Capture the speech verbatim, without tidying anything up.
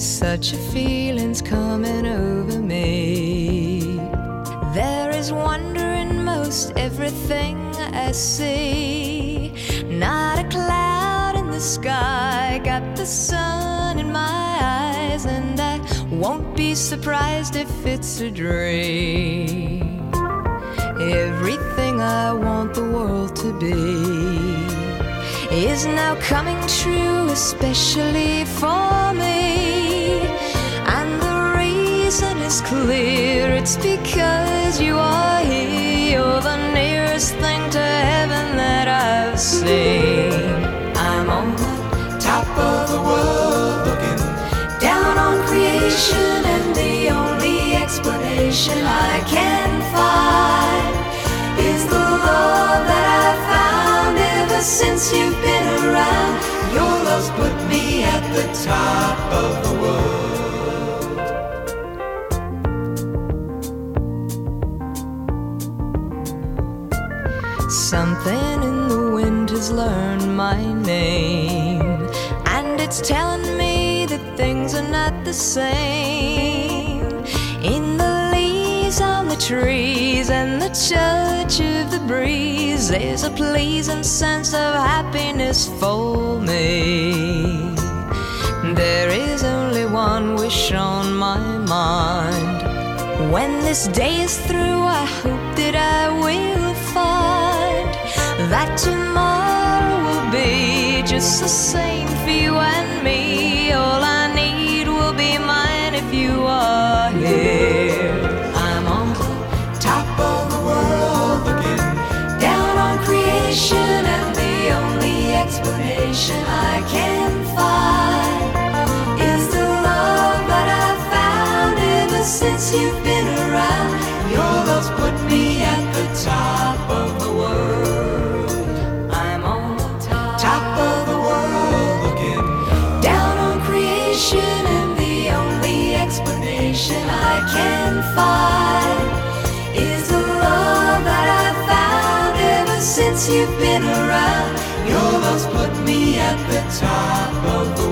Such a feeling's coming over me. There is wonder in most everything I see. Not a cloud in the sky, got the sun in my eyes, and I won't be surprised if it's a dream. Everything I want the world to be is now coming true, especially for me. And the reason is clear, it's because you are here. You're the nearest thing to heaven that I've seen. I'm on the top of the world, looking down on creation, and the only explanation I can find is the love that I found ever since you've been around. Your love's put me at the top of the world. Something in the wind has learned my name, and it's telling me that things are not the same. In the leaves on the trees and the touch of the breeze, there's a pleasing sense of happiness for me. There is only one wish on my mind. When this day is through, I hope that I will find that tomorrow will be just the same for you and me. All I need will be mine if you are here. I'm on the top of the world, looking down on creation, and the only explanation I can find is the love that I've found ever since you've been around. Your love's put me at the top of the world. I'm on the top of the world, looking down on creation, and the only explanation I can find is the love that I've found ever since you've been around. Your love's put me at the top of the world.